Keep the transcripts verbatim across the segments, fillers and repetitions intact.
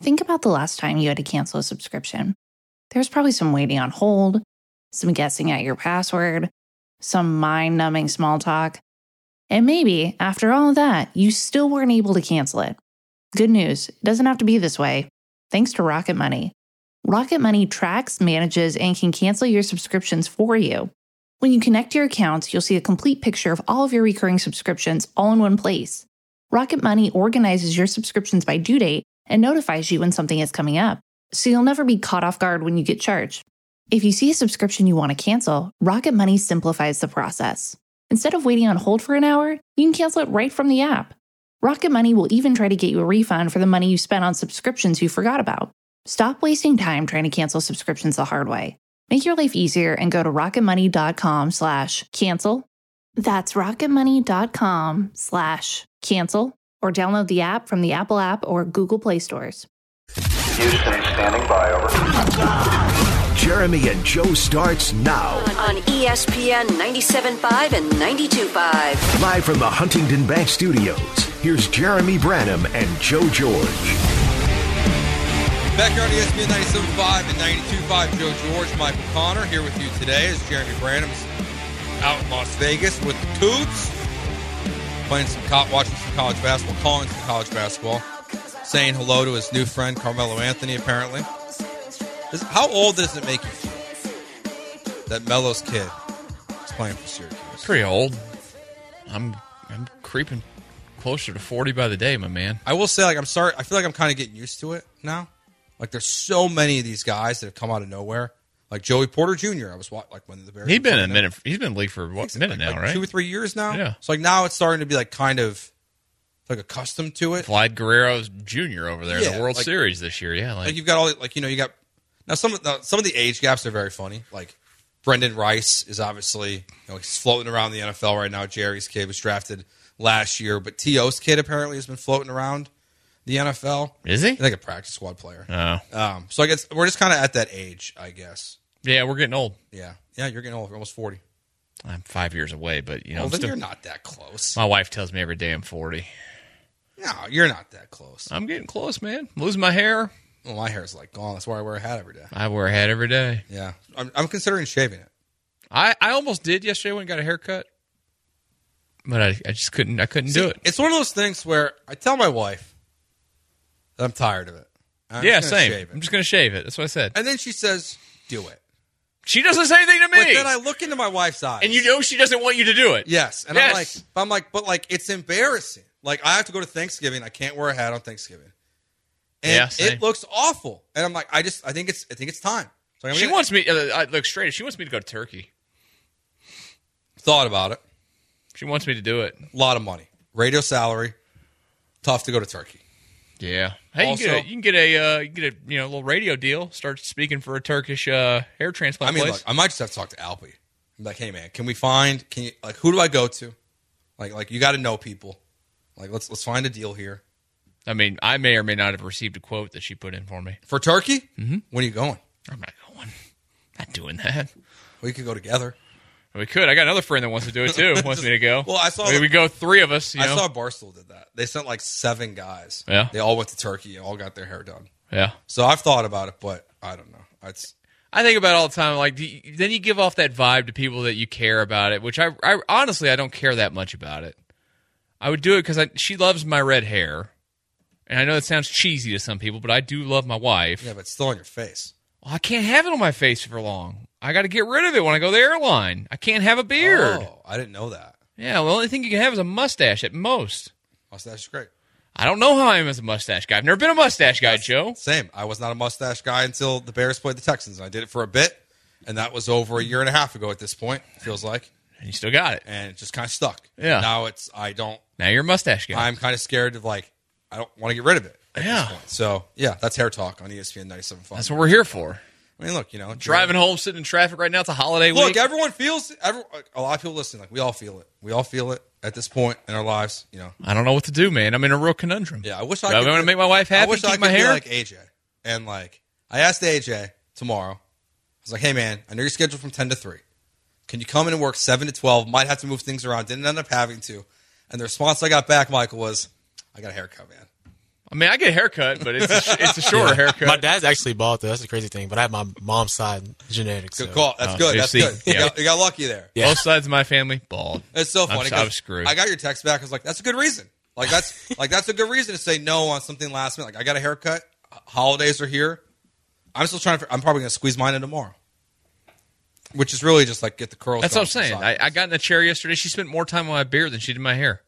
Think about the last time you had to cancel a subscription. There's probably some waiting on hold, some guessing at your password, some mind-numbing small talk. And maybe, after all of that, you still weren't able to cancel it. Good news, it doesn't have to be this way. Thanks to Rocket Money. Rocket Money tracks, manages, and can cancel your subscriptions for you. When you connect your accounts, you'll see a complete picture of all of your recurring subscriptions all in one place. Rocket Money organizes your subscriptions by due date and notifies you when something is coming up, so you'll never be caught off guard when you get charged. If you see a subscription you want to cancel, Rocket Money simplifies the process. Instead of waiting on hold for an hour, you can cancel it right from the app. Rocket Money will even try to get you a refund for the money you spent on subscriptions you forgot about. Stop wasting time trying to cancel subscriptions the hard way. Make your life easier and go to rocketmoney.com slash cancel. That's rocketmoney.com slash cancel, or download the app from the Apple app or Google Play stores. Houston, standing by, over. Jeremy and Joe starts now. On E S P N ninety-seven point five and ninety-two point five. Live from the Huntington Bank Studios, here's Jeremy Branham and Joe George. Back here on E S P N ninety-seven point five and ninety-two point five, Joe George, Michael Connor here with you today as Jeremy Branham's out in Las Vegas with the Cougs, playing some, watching some college basketball, calling some college basketball, saying hello to his new friend Carmelo Anthony, apparently. Is, how old does it make you feel that Melo's kid is playing for Syracuse? Pretty old. I'm I'm creeping closer to forty by the day, my man. I will say, like, I'm sorry. I feel like I'm kind of getting used to it now. Like, there's so many of these guys that have come out of nowhere. Like Joey Porter Junior I was like when the Bears. He's been in a minute. He's been in the league for what, a minute like, now, like right? Two or three years now. Yeah. So like now it's starting to be like kind of like accustomed to it. Vlad Guerrero's Junior over there Yeah, in the World like, Series this year. Yeah, like, like you've got all like you know you got now some of the, some of the age gaps are very funny. Like Brendan Rice is obviously you know he's floating around the N F L right now. Jerry's kid was drafted last year, but T O's kid apparently has been floating around the N F L. Is he? He's like a practice squad player. Oh. Um, so I guess we're just kind of at that age, I guess. Yeah, we're getting old. Yeah. Yeah, you're getting old. You're almost forty. I'm five years away, but, you know. Well, I'm then still, you're not that close. My wife tells me every day I'm forty. No, you're not that close. I'm getting close, man. I'm losing my hair. Well, my hair's like gone. That's why I wear a hat every day. I wear a hat every day. Yeah. I'm, I'm considering shaving it. I, I almost did yesterday when I got a haircut. But I, I just couldn't I couldn't See, do it. It's one of those things where I tell my wife that I'm tired of it. I'm yeah, just gonna same. shave it. I'm just going to shave it. That's what I said. And then she says, do it. She doesn't say anything to me. But then I look into my wife's eyes. And you know she doesn't want you to do it. Yes. And yes. I'm like, but I'm like, but like, it's embarrassing. Like, I have to go to Thanksgiving. I can't wear a hat on Thanksgiving. And yeah, same. it looks awful. And I'm like, I just, I think it's, I think it's time. So she gonna, wants me, uh, I look straight, she wants me to go to Turkey. Thought about it. She wants me to do it. A lot of money. Radio salary. Tough to go to Turkey. Yeah. Hey, Also, you can get a, you can get a, uh, you can get a, you know, little radio deal. Start speaking for a Turkish uh, hair transplant I mean, place. look, I might just have to talk to Alpi. I'm like, hey man, can we find? Can you like who do I go to? Like, like you got to know people. Like, let's let's find a deal here I mean, I may or may not have received a quote that she put in for me. for Turkey. Mm-hmm. When are you going? I'm not going. Not doing that. We could go together. We could. I got another friend that wants to do it too. Wants me to go. Well, I saw. Maybe the, we go three of us. You I know? saw Barstool did that. They sent like seven guys. Yeah. They all went to Turkey and all got their hair done. Yeah. So I've thought about it, but I don't know. It's. I think about it all the time. Like, do you, then you give off that vibe to people that you care about it, which I, I honestly I don't care that much about it. I would do it because she loves my red hair, and I know it sounds cheesy to some people, but I do love my wife. Yeah, but it's still on your face. Well, I can't have it on my face for long. I got to get rid of it when I go to the airline. I can't have a beard. Oh, I didn't know that. Yeah, well, the only thing you can have is a mustache at most. Mustache is great. I don't know how I am as a mustache guy. I've never been a mustache guy, Joe. Same. I was not a mustache guy until the Bears played the Texans, and I did it for a bit, and that was over a year and a half ago at this point, it feels like. And you still got it. And it just kind of stuck. Yeah. Now it's, I don't, Now you're a mustache guy. I'm kind of scared of, like, I don't want to get rid of it at Yeah. this point. So, yeah, that's Hair Talk on E S P N ninety-seven point five. That's what we're here for. I mean, look, you know. Driving home, sitting in traffic right now. It's a holiday Look, week. everyone feels, every, a lot of people listening, like, we all feel it. We all feel it at this point in our lives, you know. I don't know what to do, man. I'm in a real conundrum. Yeah, I wish I Do I could. want to make my wife happy, I wish keep I could my be hair? like A J. And, like, I asked A J tomorrow. I was like, hey, man, I know you're scheduled from ten to three. Can you come in and work seven to twelve? Might have to move things around. Didn't end up having to. And the response I got back, Michael, was, I got a haircut, man. I mean, I get a haircut, but it's a, it's a shorter haircut. My dad's actually bald, though. That's the crazy thing. But I have my mom's side genetics. Good so. call. That's Oh, good. you That's see? good. You, Yeah. got, you got lucky there. Yeah. Both sides of my family, bald. It's so funny. I'm, 'cause I'm screwed. I got your text back. I was like, that's a good reason. Like that's like that's a good reason to say no on something last minute. Like I got a haircut. Holidays are here. I'm still trying to. I'm probably gonna squeeze mine in tomorrow. Which is really just like get the curls. That's what going I'm saying. from I, sides. I got in a chair yesterday. She spent more time on my beard than she did my hair.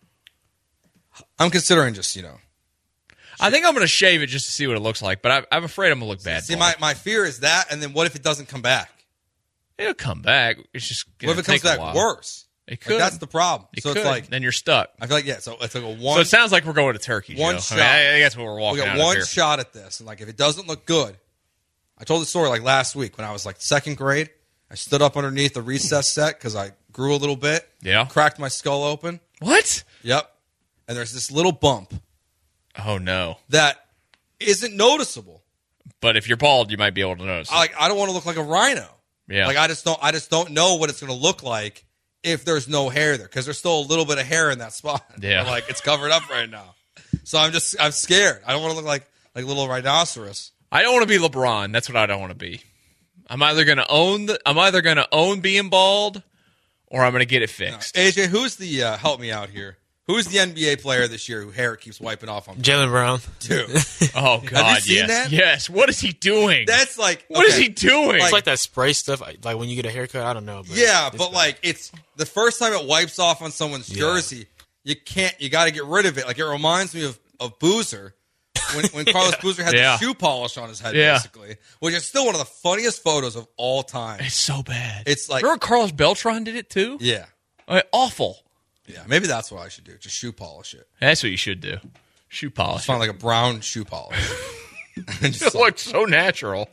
I'm considering just you know. I think I'm going to shave it just to see what it looks like, but I, I'm afraid I'm going to look bad. See, bald. my, my fear is that, and then what if it doesn't come back? It'll come back. It's just What going if to it comes take a back while. worse? It Like, could. that's the problem. It so could. it's like Then you're stuck. I feel like yeah. So it's like a one. So it sounds like we're going to Turkey, one Joe. shot. I, mean, I, I think that's what we're we walking got out of one here. shot at this, and like if it doesn't look good, I told the story like last week when I was like second grade. I stood up underneath the recess set because I grew a little bit. Yeah. Cracked my skull open. What? Yep. And there's this little bump Oh, no. that isn't noticeable. But if you're bald, you might be able to notice. I, like I don't want to look like a rhino. Yeah. Like I just don't. I just don't know what it's going to look like if there's no hair there because there's still a little bit of hair in that spot. Yeah. I'm like it's covered up right now. So I'm just. I'm scared. I don't want to look like like a little rhinoceros. I don't want to be LeBron. That's what I don't want to be. I'm either going to own the. I'm either going to own being bald, or I'm going to get it fixed. A J, who's the uh, help me out here? Who's the N B A player this year who hair keeps wiping off on? Jaylen Brown. Dude, Oh God! seen yes, that? yes. What is he doing? that's like What is okay. he doing? It's like that spray stuff. Like when you get a haircut, I don't know. But Yeah, it's but bad. like it's the first time it wipes off on someone's Yeah. jersey, you can't. You got to get rid of it. Like it reminds me of of Boozer when when Carlos Boozer had Yeah. the shoe polish on his head, Yeah. basically, which is still one of the funniest photos of all time. It's so bad. It's like Remember Carlos Beltran did it too? yeah, Uh, awful. yeah. Maybe that's what I should do. Just shoe polish it. That's what you should do. Shoe polish. Find like a brown shoe polish. And just It like- looks so natural.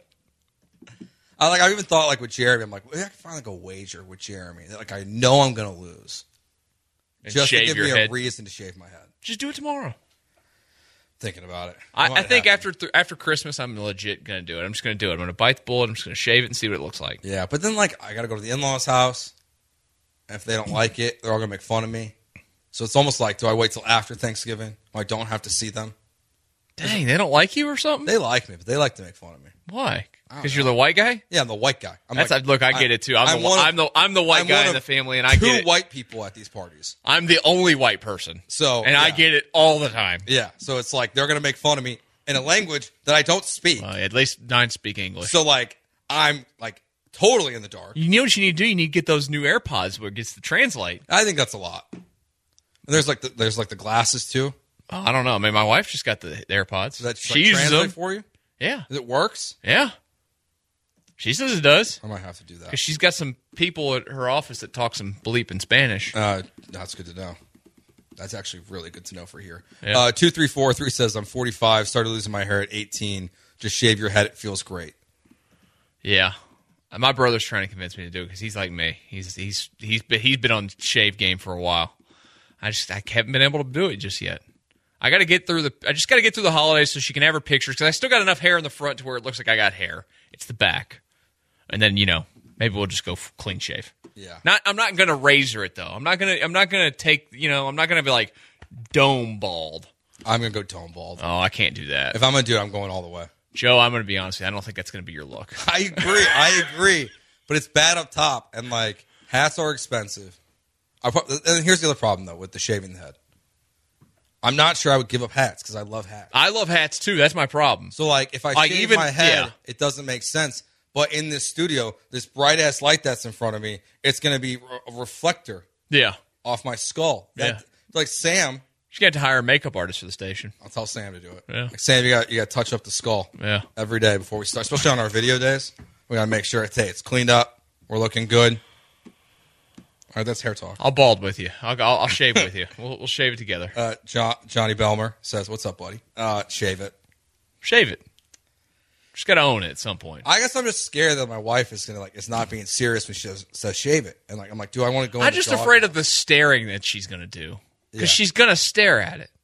I like. I even thought like with Jeremy. I'm like, maybe I can find like a wager with Jeremy that like I know I'm gonna lose, And just to shave give your me head. a reason to shave my head. Just do it tomorrow. Thinking about it. I, might I think happen. after th- after Christmas, I'm legit gonna do it. I'm just gonna do it. I'm gonna bite the bullet. I'm just gonna shave it and see what it looks like. Yeah, but then like I gotta go to the in-laws' house. And if they don't like it, they're all gonna make fun of me. So it's almost like, do I wait till after Thanksgiving when I don't have to see them? Dang, they don't like you or something? They like me, but they like to make fun of me. Why? Because you're the white guy. Yeah, I'm the white guy. I'm That's like, look. I get it too. I'm, I'm the one of- I'm the I'm the white I'm guy one in of the family, and I two get it. white people at these parties. I'm the only white person. So and I yeah. get it all the time. Yeah, so it's like they're gonna make fun of me in a language that I don't speak. Uh, at least nine speak English. So like I'm like totally in the dark. You know what you need to do? You need to get those new AirPods where it gets to translate. I think that's a lot. And there's like the, there's like the glasses too. Oh, I don't know. I mean, my wife just got the AirPods. Does that just, she like, uses translate them. for you? Yeah, It works. yeah. She says it does I might have to do that. because she's got some people at her office that talk some bleep in Spanish. Uh, that's good to know. That's actually really good to know for here. Yeah. Uh, two three four three says I'm forty-five. Started losing my hair at eighteen. Just shave your head. It feels great. Yeah, Uh, my brother's trying to convince me to do it because he's like me. He's he's he's been, he's been on shave game for a while. I just I haven't been able to do it just yet. I got to get through the. I just got to get through the holidays so she can have her pictures because I still got enough hair in the front to where it looks like I got hair. It's the back, and then you know maybe we'll just go f- clean shave. Yeah. Not I'm not gonna razor it though. I'm not gonna I'm not gonna take you know I'm not gonna be like dome bald. I'm gonna go tone bald. Oh, I can't do that. If I'm gonna do it, I'm going all the way. Joe, I'm gonna be honest with you. I don't think that's gonna be your look. I agree. I agree. But it's bad up top, and like hats are expensive. I pro- and here's the other problem though with the shaving the head. I'm not sure I would give up hats because I love hats. I love hats too. That's my problem. So like if I Like, shave even- my head, yeah. it doesn't make sense. But in this studio, this bright ass light that's in front of me, it's gonna be a reflector Yeah. off my skull. That, Yeah. Like Sam, She got to hire a makeup artist for the station. I'll tell Sam to do it. Yeah. Like Sam, you got you got to touch up the skull. Yeah. Every day before we start, especially on our video days, we gotta make sure it's hey, it's cleaned up. We're looking good. All right, that's hair talk. I'll bald with you. I'll, I'll, I'll shave with you. We'll, we'll shave it together. Uh, jo- Johnny Belmer says, "What's up, buddy? Uh, shave it." Shave it. Just got to own it at some point. I guess I'm just scared that my wife is gonna like, it's not being serious when she says, says shave it, and like I'm like, do I want to go? in I'm the just dog afraid house? of the staring that she's going to do. Because Yeah. she's going to stare at it.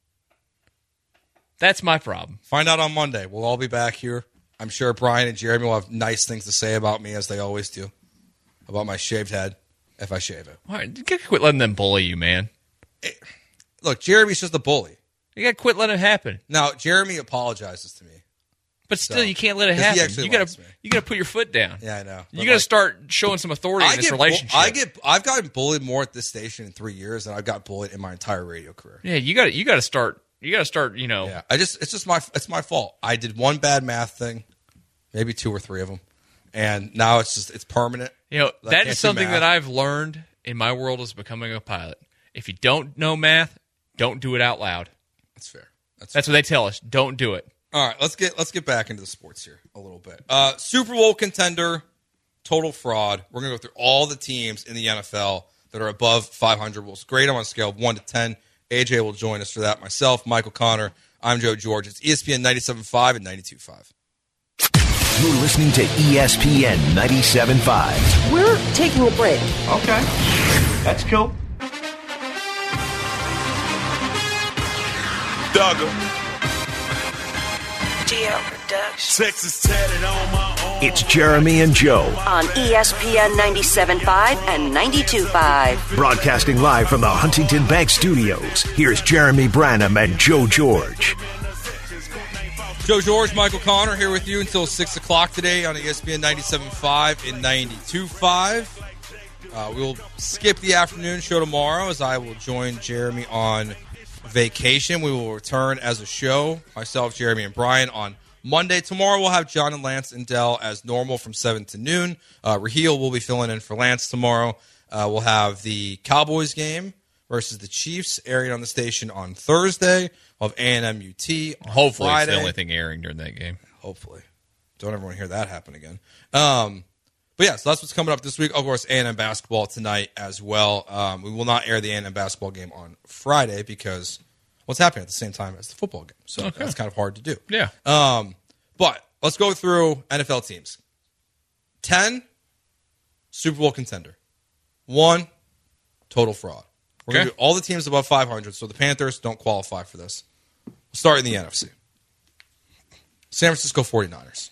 That's my problem. Find out on Monday. We'll all be back here. I'm sure Brian and Jeremy will have nice things to say about me as they always do about my shaved head if I shave it. All right, quit letting them bully you, man. Look, Jeremy's just a bully. You got to quit letting it happen. Now, Jeremy apologizes to me. But still, So, you can't let it 'cause he happen. actually You got likes to me. you got to put your foot down. Yeah, I know. You But, got to like, start showing some authority in this get, relationship. I get, I've gotten bullied more at this station in three years than I've got bullied in my entire radio career. yeah, you got to you got to start. You got to start. You know, Yeah, I just, it's just my, it's my fault. I did one bad math thing, maybe two or three of them, and now it's just, it's permanent. you know I that can't is do something math. that I've learned in my world as becoming a pilot. If you don't know math, don't do it out loud. That's fair. That's, That's what they tell us. Don't do it. All right, let's get let's get back into the sports here a little bit. Uh, Super Bowl contender, total fraud. We're gonna go through all the teams in the N F L that are above five hundred. We'll grade them on a scale of one to ten. A J will join us for that. Myself, Michael Connor. I'm Joe George. It's E S P N ninety-seven point five and ninety-two point five. You're listening to E S P N ninety-seven point five. We're taking a break. Okay. That's cool. Duggar. Sex is tatted on my arm. It's Jeremy and Joe, On E S P N ninety-seven point five and ninety-two point five. broadcasting live from the Huntington Bank Studios. Here's Jeremy Branham and Joe George. Joe George, Michael Connor here with you until six o'clock today on E S P N ninety-seven point five and ninety-two point five. Uh, we'll skip the afternoon show tomorrow as I will join Jeremy on vacation. We will return as a show, myself, Jeremy, and Brian, on Monday. Tomorrow we'll have John and Lance and Dell as normal from seven to noon. Uh, Raheel will be filling in for Lance tomorrow. Uh, we'll have the Cowboys game versus the Chiefs airing on the station on Thursday. We'll have A and M U T on Hopefully, Friday. it's the only thing airing during that game. Hopefully. Don't ever want to hear that happen again. Um, but yeah, so that's what's coming up this week. Of course, A and M basketball tonight as well. Um, we will not air the A and M basketball game on Friday because what's happening at the same time as the football game. So Okay. that's kind of hard to do. Yeah. Um, but let's go through N F L teams. ten, Super Bowl contender. one, total fraud. We're going Okay. to do all the teams above five hundred, so the Panthers don't qualify for this. We'll start in the N F C. San Francisco forty-niners.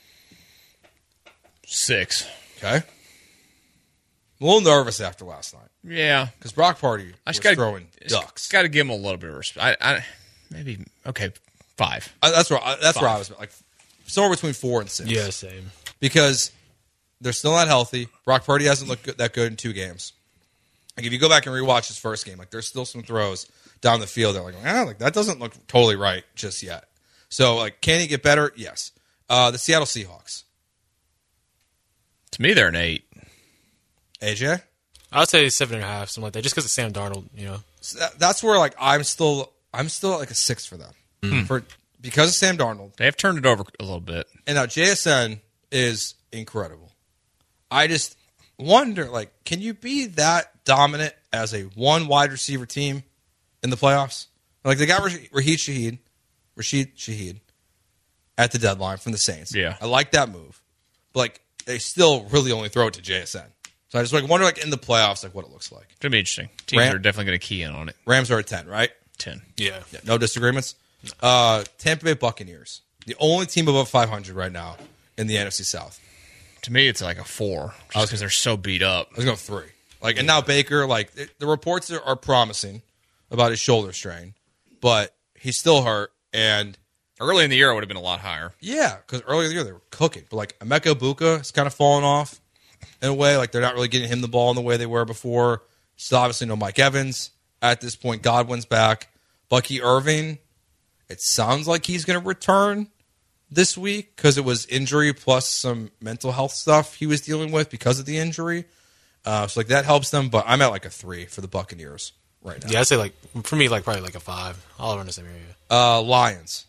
Six. Okay. I'm a little nervous after last night Yeah. because Brock Purdy I was just gotta, throwing ducks. Got to give him a little bit of respect. I, I, maybe, okay, five. I, that's where I, that's where Five. I was like somewhere between four and six. Yeah, same. Because they're still not healthy. Brock Purdy hasn't looked good, that good in two games. Like if you go back and rewatch his first game, like there's still some throws down the field. They're like, ah, like that doesn't look totally right just yet. So like, can he get better? Yes. Uh, the Seattle Seahawks. To me, they're an eight. A J. I would say seven and a half, something like that, just because of Sam Darnold, you know. So that, that's where like I'm still I'm still at like a six for them for because of Sam Darnold. They have turned it over a little bit. And now J S N is incredible. I just wonder, like, can you be that dominant as a one wide receiver team in the playoffs? Like they got Rashid Shaheed, Rashid Shaheed at the deadline from the Saints. Yeah. I like that move, but like they still really only throw it to J S N. So I just like wonder, like in the playoffs, like what it looks like. It's going to be interesting. Teams Ram- are definitely going to key in on it. Rams are at ten, right? ten. Yeah. Yeah, no disagreements. Uh, Tampa Bay Buccaneers, the only team above five hundred right now in the N F C South. To me, it's like a four, just because they're so beat up. I was going three. Like, and now Baker, like it, the reports are, are promising about his shoulder strain, but he's still hurt. And Early in the year, it would have been a lot higher. yeah, because earlier in the year they were cooking, but like Emeka Ibuka has kind of fallen off in a way. Like they're not really getting him the ball in the way they were before. Still, obviously, no Mike Evans at this point. Godwin's back. Bucky Irving, it sounds like he's going to return this week because it was injury plus some mental health stuff he was dealing with because of the injury. Uh, so like that helps them, but I'm at like a three for the Buccaneers right now. Yeah, I'd say, like, for me, like, probably like a five. All around the same area. Uh, Lions.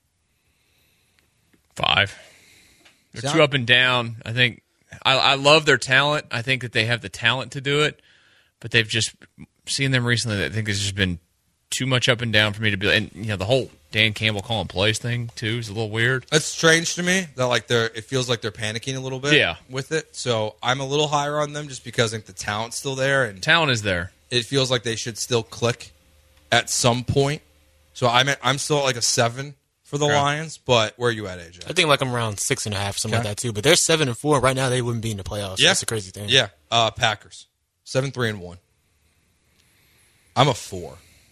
Five. They're Sound- too up and down. I think I, I love their talent. I think that they have the talent to do it, but they've just seen them recently. I think it's just been too much up and down for me to be. And you know, the whole Dan Campbell calling plays thing too is a little weird. It's strange to me that like they're. It feels like they're panicking a little bit. Yeah. With it, so I'm a little higher on them just because I think the talent's still there and Talent is there. it feels like they should still click at some point. So I'm at, I'm still at like a seven for the Okay. Lions. But where are you at, A J? I think, like, I'm around six and a half, something Okay. like that, too. But they're seven and four. Right now, they wouldn't be in the playoffs. Yeah. That's the crazy thing. Yeah, uh, Packers seven three and one. I'm a four.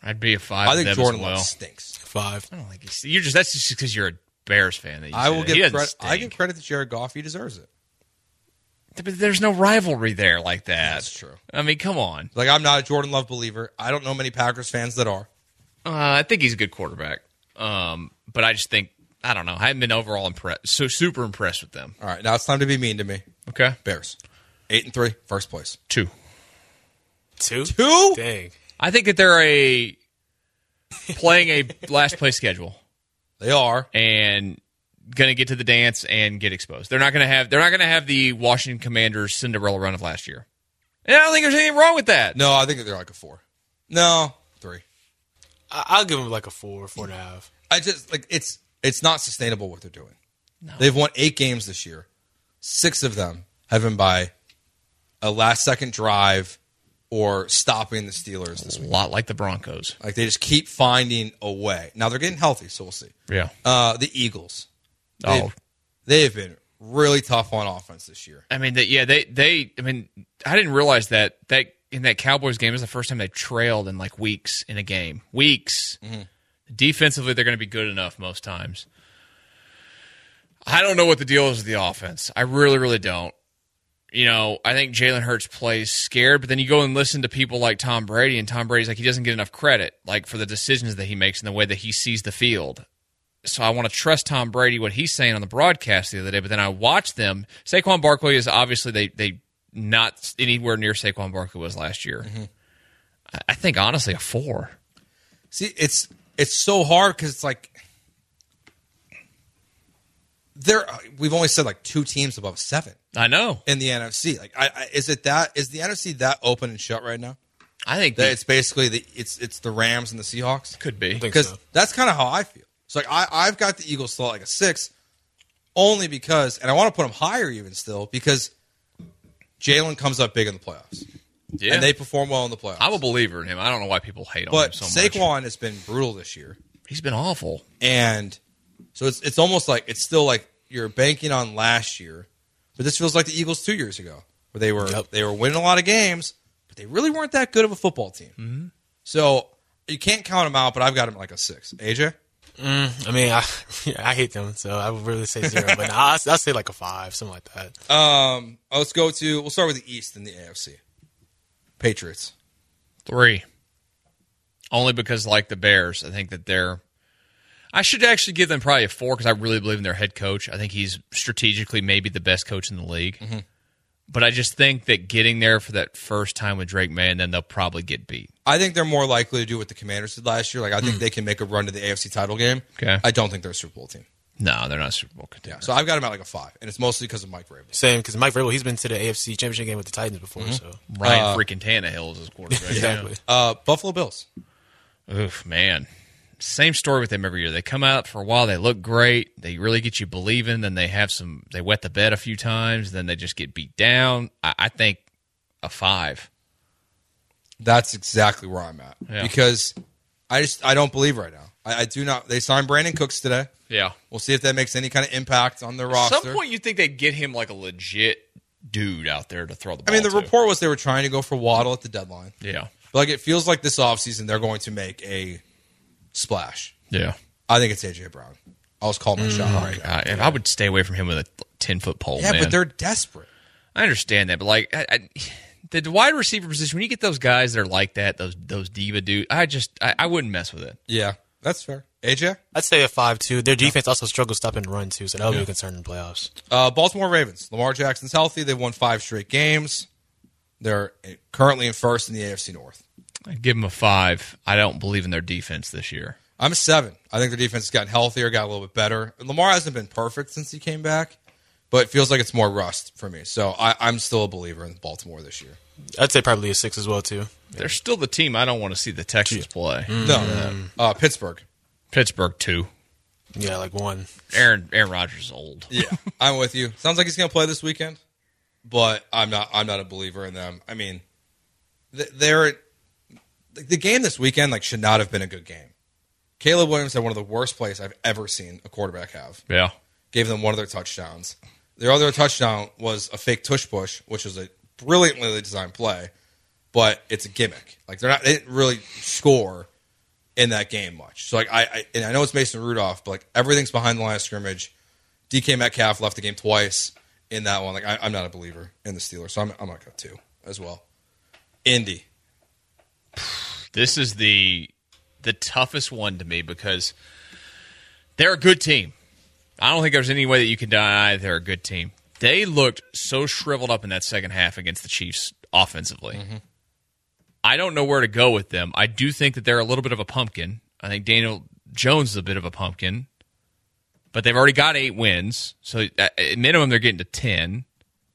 I'd be a five. I think with them Jordan as well. Love stinks. Five. I don't think he's. You're just that's just because you're a Bears fan. That you I say will that. give He doesn't credit. I stink. give credit to Jared Goff. He deserves it. But there's no rivalry there like that. That's true. I mean, come on. Like, I'm not a Jordan Love believer. I don't know many Packers fans that are. Uh, I think he's a good quarterback. Um, but I just think I don't know. I haven't been overall impressed. So super impressed with them. All right, now it's time to be mean to me. Okay, Bears, eight and three, first place. two. Two? Two? Dang. I think that they're a playing a last place schedule They are. and going to get to the dance and get exposed. They're not going to have. They're not going to have the Washington Commanders Cinderella run of last year. And I don't think there's anything wrong with that. No, I think they're like a four. No, three. I- I'll give them like a four, four and a half. I just like it's it's not sustainable what they're doing. No. They've won eight games this year. Six of them have been by a last second drive or stopping the Steelers this A week. lot like the Broncos. Like they just keep finding a way. Now they're getting healthy, so we'll see. Yeah. Uh, the Eagles. They've, Oh. they have been really tough on offense this year. I mean, they, yeah, they, they, I mean, I didn't realize that that in that Cowboys game was the first time they trailed in like weeks in a game. Weeks. Mm-hmm. Defensively, they're going to be good enough most times. I don't know what the deal is with the offense. I really, really don't. You know, I think Jalen Hurts plays scared, but then you go and listen to people like Tom Brady, and Tom Brady's like he doesn't get enough credit, like for the decisions that he makes and the way that he sees the field. So I want to trust Tom Brady, what he's saying on the broadcast the other day, but then I watch them. Saquon Barkley is obviously they they not anywhere near Saquon Barkley was last year. Mm-hmm. I, I think honestly a four. See, it's it's so hard because it's like there. We've only said like two teams above seven I know. in the N F C. Like, I, I, is it that is the N F C that open and shut right now? I think That the, it's basically the it's it's the Rams and the Seahawks. could be. I think Because so. that's kind of how I feel. So like I I've got the Eagles still at like a six, only because, and I want to put them higher even still because Jalen comes up big in the playoffs. Yeah. And they perform well in the playoffs. I'm a believer in him. I don't know why people hate on but him so much. Saquon has been brutal this year. He's been awful. And so it's it's almost like it's still like you're banking on last year, but this feels like the Eagles two years ago, where they were Yep. they were winning a lot of games, but they really weren't that good of a football team. Mm-hmm. So you can't count them out. But I've got them like a six. A J, Mm, I mean, I I hate them, so I would really say zero. But I'll, I'll say like a five, something like that. um, let's go to we'll start with the East and the A F C. Patriots. Three. Only because, like the Bears, I think that they're. I should actually give them probably a four because I really believe in their head coach. I think he's strategically maybe the best coach in the league. Mm-hmm. But I just think that getting there for that first time with Drake May, and then they'll probably get beat. I think they're more likely to do what the Commanders did last year. Like I think they can make a run to the A F C title game. Okay. I don't think they're a Super Bowl team. No, they're not a Super Bowl contender. So I've got them at like a five, and it's mostly because of Mike Vrabel. Same, because Mike Vrabel, he's been to the A F C Championship game with the Titans before, so. Ryan Uh, freaking Tannehill is his quarterback. Exactly. Uh, Buffalo Bills. Oof, man. Same story with them every year. They come out for a while, they look great, they really get you believing, then they have some, they wet the bed a few times, then they just get beat down. I, I think a five. That's exactly where I'm at Yeah. because I just I don't believe right now. I, I do not. They signed Brandon Cooks today. Yeah. We'll see if that makes any kind of impact on their At roster. some point, you think they'd get him like a legit dude out there to throw the I ball mean, the to. report was they were trying to go for Waddle at the deadline. Yeah. But like it feels like this offseason they're going to make a splash. Yeah. I think it's A J Brown. I was calling my shot right now. I, I would stay away from him with a ten-foot pole, Yeah, man. but they're desperate. I understand that, but like I, I, the wide receiver position, when you get those guys that are like that, those those diva dudes, I just I, I wouldn't mess with it. Yeah, that's fair. A J? I'd say a five, too. Their defense also struggles stopping run, too, so that would be a concern in the playoffs. Uh, Baltimore Ravens. Lamar Jackson's healthy. They've won five straight games. They're currently in first in the A F C North. I'd give them a five. I don't believe in their defense this year. I'm a seven. I think their defense has gotten healthier, got a little bit better. Lamar hasn't been perfect since he came back, but it feels like it's more rust for me. So I, I'm still a believer in Baltimore this year. I'd say probably a six as well, too. They're still the team I don't want to see the Texans play. No, uh, Pittsburgh. Pittsburgh two. Yeah, like one. Aaron Aaron Rodgers is old. Yeah, I'm with you. Sounds like he's going to play this weekend, but I'm not. I'm not a believer in them. I mean, they're the game this weekend. Like, should not have been a good game. Caleb Williams had one of the worst plays I've ever seen a quarterback have. Yeah. Gave them one of their touchdowns. Their other touchdown was a fake tush push, which was a brilliantly designed play, but it's a gimmick. Like they're not. They didn't really score. in that game much. So like I, I and I know it's Mason Rudolph, but like everything's behind the line of scrimmage. D K Metcalf left the game twice in that one. Like I, I'm not a believer in the Steelers, so I'm I'm gonna go two as well. Indy. This is the the toughest one to me because they're a good team. I don't think there's any way that you can deny they're a good team. They looked so shriveled up in that second half against the Chiefs offensively. Mm-hmm. I don't know where to go with them. I do think that they're a little bit of a pumpkin. I think Daniel Jones is a bit of a pumpkin. But they've already got eight wins. So at minimum, they're getting to ten.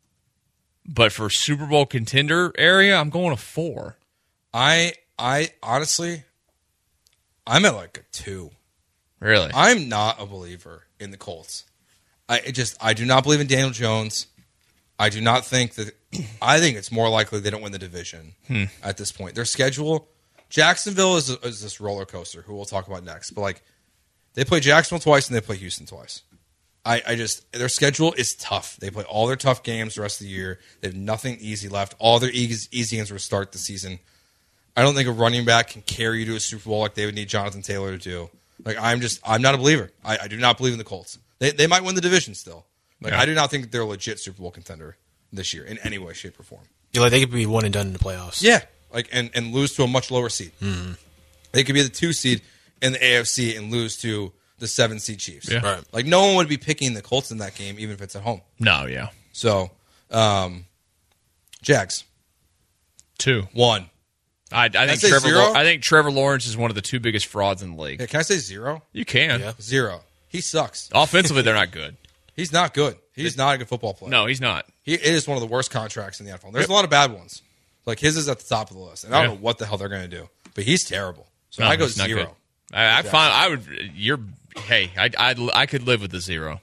But for Super Bowl contender area, I'm going to four. I I honestly, I'm at like a two. Really? I'm not a believer in the Colts. I it just I do not believe in Daniel Jones. I do not think that. I think it's more likely they don't win the division hmm. at this point. Their schedule, Jacksonville is, is this roller coaster, who we'll talk about next. But like, they play Jacksonville twice and they play Houston twice. I, I just their schedule is tough. They play all their tough games the rest of the year. They have nothing easy left. All their easy, easy games will start the season. I don't think a running back can carry you to a Super Bowl like they would need Jonathan Taylor to do. Like I'm just I'm not a believer. I, I do not believe in the Colts. They they might win the division still. Like yeah. I do not think that they're a legit Super Bowl contender this year in any way, shape, or form. Yeah, like they could be one and done in the playoffs. Yeah, like and, and lose to a much lower seed. Mm-hmm. They could be the two seed in the A F C and lose to the seven seed Chiefs. Yeah. Right. Like no one would be picking the Colts in that game, even if it's at home. No, yeah. So, um, Jags two one. I, I think say Trevor. zero? Law- I think Trevor Lawrence is one of the two biggest frauds in the league. Yeah, can I say zero? You can. Yeah. Zero. He sucks. Offensively, they're not good. He's not good. He's not a good football player. No, he's not. He it is one of the worst contracts in the N F L. There's a lot of bad ones. Like his is at the top of the list, and I don't Yeah. know what the hell they're going to do. But he's terrible. So No, I go he's not zero. good. I, I find I would. You're. Hey, I I I could live with the zero.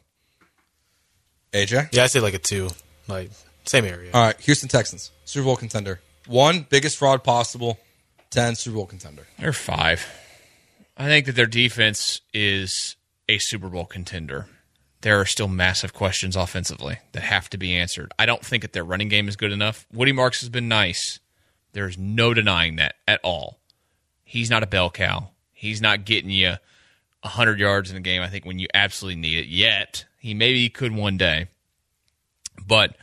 A J. Yeah, I say like a two, like same area. All right, Houston Texans, Super Bowl contender. One, biggest fraud possible. Ten, Super Bowl contender. They're five. I think that their defense is a Super Bowl contender. There are still massive questions offensively that have to be answered. I don't think that their running game is good enough. Woody Marks has been nice. There's no denying that at all. He's not a bell cow. He's not getting you one hundred yards in a game, I think, when you absolutely need it yet. He maybe could one day. But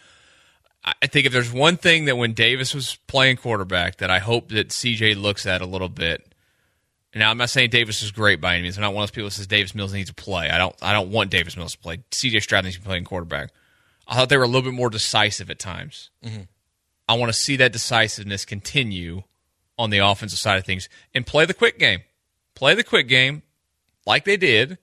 I think if there's one thing that when Davis was playing quarterback that I hope that C J looks at a little bit. Now, I'm not saying Davis is great by any means. I'm not one of those people that says Davis Mills needs to play. I don't I don't want Davis Mills to play. C J Stroud needs to be playing quarterback. I thought they were a little bit more decisive at times. Mm-hmm. I want to see that decisiveness continue on the offensive side of things and play the quick game. Play the quick game like they did.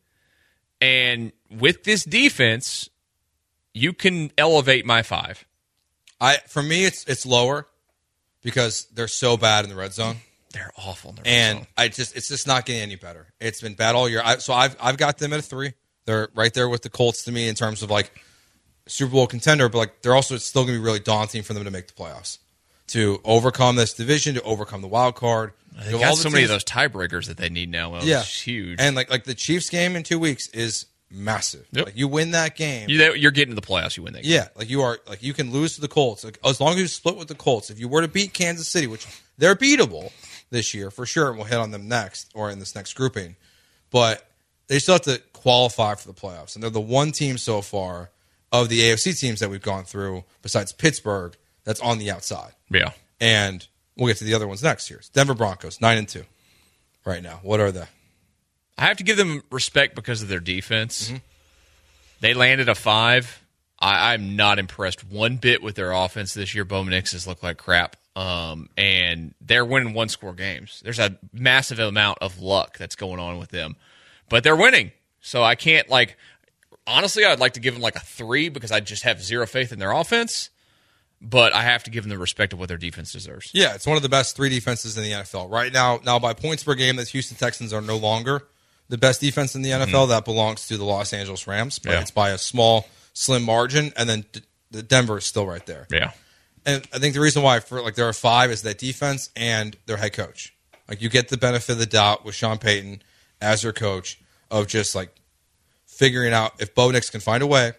And with this defense, you can elevate my five. I for me, it's it's lower because they're so bad in the red zone. They're awful in the red And zone. I just it's just not getting any better. It's been bad all year. I, so I've I've got them at a three. They're right there with the Colts to me in terms of like Super Bowl contender, but like they're also still going to be really daunting for them to make the playoffs, to overcome this division, to overcome the wild card. They You know, got all so the many of teams- those tiebreakers that they need now. Well, Yeah, it's huge. And like like the Chiefs game in two weeks is massive. Yep. Like you win that game. You, you're getting to the playoffs. You win that game. Yeah, like you are like you can lose to the Colts. Like as long as you split with the Colts. If you were to beat Kansas City, which they're beatable this year for sure, and we'll hit on them next or in this next grouping, but they still have to qualify for the playoffs. And they're the one team so far of the A F C teams that we've gone through, besides Pittsburgh, that's on the outside. Yeah. And we'll get to the other ones next year. It's Denver Broncos, nine and two right now. What are they? I have to give them respect because of their defense. Mm-hmm. They landed a five. I, I'm not impressed one bit with their offense this year. Bo Nix has looked like crap. Um, and they're winning one-score games. There's a massive amount of luck that's going on with them. But they're winning. So I can't, like, honestly, I'd like to give them, like, a three because I just have zero faith in their offense. But I have to give them the respect of what their defense deserves. Yeah, it's one of the best three defenses in the N F L. Right now, now by points per game, the Houston Texans are no longer the best defense in the N F L. Mm-hmm. That belongs to the Los Angeles Rams. But yeah. it's by a small, slim margin. And then D- the Denver is still right there. Yeah. And I think the reason why for like there are five is that defense and their head coach. Like you get the benefit of the doubt with Sean Payton as your coach of just like figuring out if Bo Nix can find a way